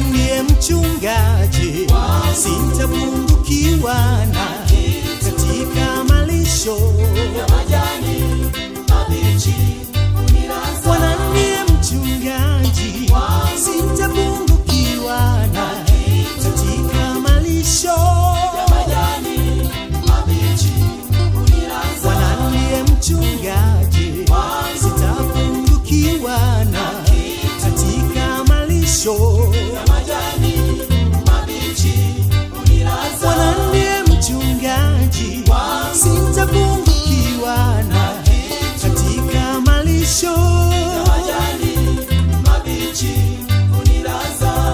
ndiye mchungaji, sitapungukiwa na katika malisho ya majani mabichi unilaza. Bwana ndiye mchungaji, sitapungukiwa na katika malisho ya majani mabichi unilaza. Bwana ndiye mchungaji, sitapungukiwa na katika malisho ya majani mabichi unilaza. Bwana ndiye mchungaji, sitapungukiwa na katika malisho ya majani mabichi unilaza.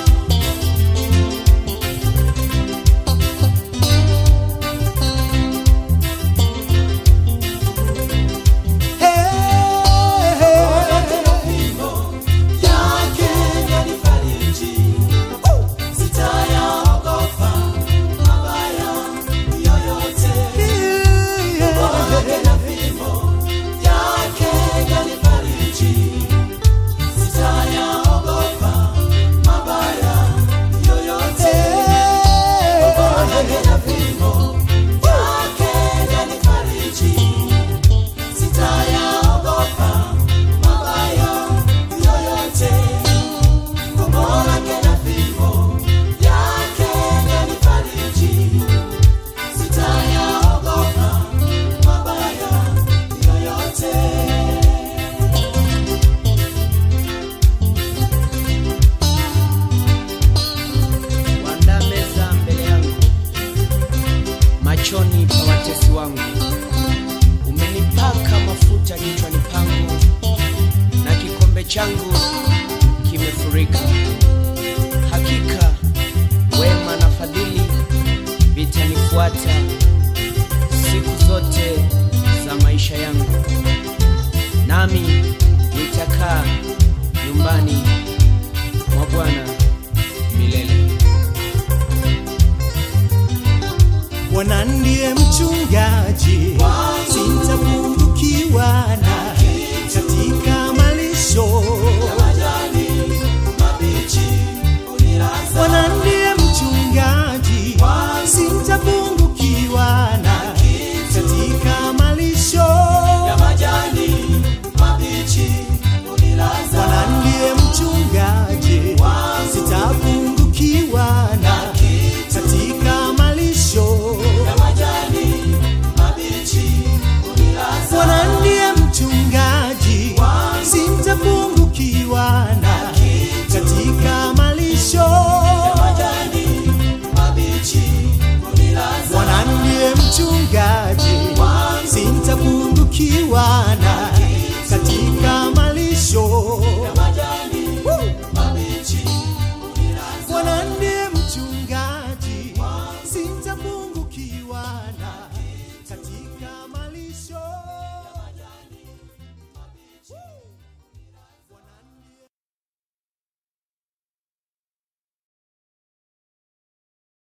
Machoni pa watesi wangu, umenipaka mafuta kichwani pangu, na kikombe changu kimefurika. Hakika wema na fadhili vitanifuata siku zote za maisha yangu, nami nitakaa nyumbani mwa Bwana milele. Bwana ndiye mchungaji, sitapungukiwa na katika malisho ya majani mabichi unilaza. Bwana ndiye mchungaji, sitapungukiwa na katika malisho ya majani mabichi unilaza. Bwana ndiye mchungaji, sitapungukiwa na katika malisho ya majani mabichi unilaza. Bwana ndiye mchungaji, sitapungukiwa na katika malisho ya majani mabichi unilaza. Bwana ndiye mchungaji, sitapungukiwa